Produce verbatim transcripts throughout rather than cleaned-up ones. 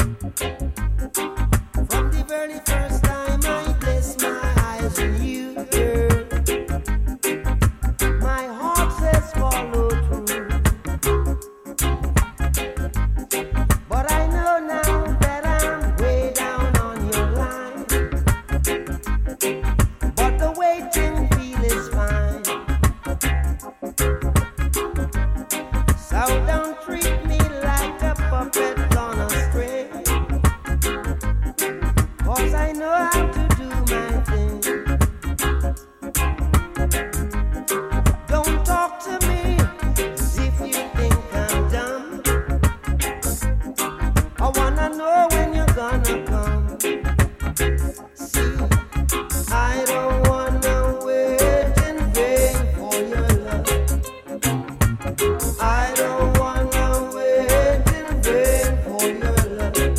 From the very first time I placed my eyes on you, girl, my heart says follow through. But I know now that I'm way down on your line. But the waiting feel is fine. So don't treat me like a puppet on a string. 'Cause I know how to do my thing. Don't talk to me as if you think I'm dumb. I wanna know when you're gonna come. See, I don't wanna wait in vain for your love. I don't wanna wait in vain for your love.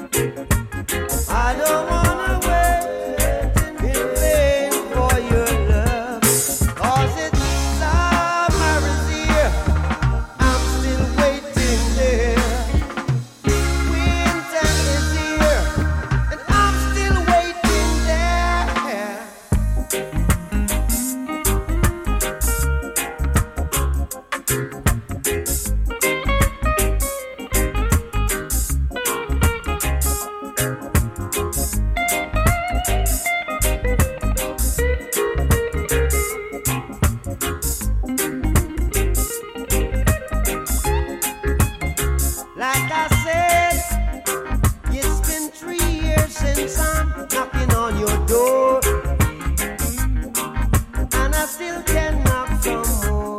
I don't wanna wait in vain for your love. 'Cause it's summer is here, I'm still waiting there. Winter is here, and I'm still waiting there. Like I said, it's been three years since I'm knocking on your door, and I still can knock some more.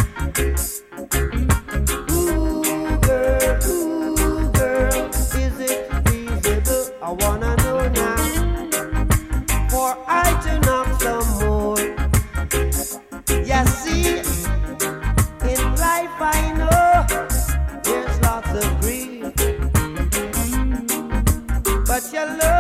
Ooh, girl, ooh, girl, is it feasible? I wanna know now, for I to knock some more. Yeah, see, in life I know there's lots of grief, but your love